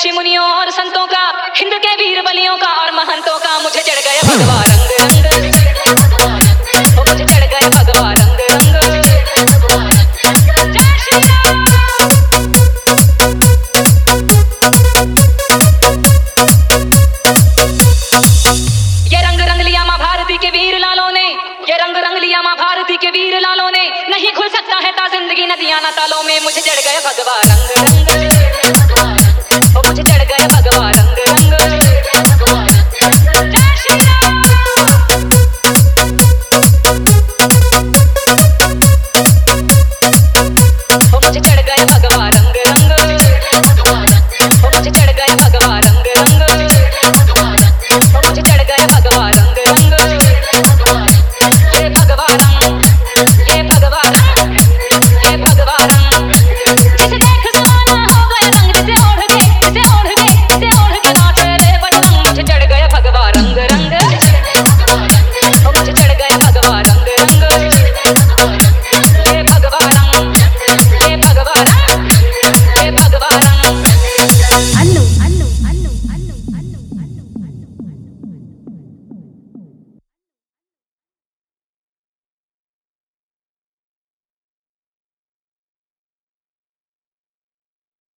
ऋषि मुनियों और संतों का, हिंद के वीर बलियों का और महंतों का, मुझे चढ़ गए भगवा रंग रंग, मुझे चढ़ गए भगवा रंग रंग। जय श्री राम। ये रंग रंग लिया माँ भारती के वीर लालों ने, ये रंग रंग लिया माँ भारती के वीर लालों ने, नहीं खुल सकता है ता जिंदगी नदियां ना तालों में, मुझे चढ़ गए भगवा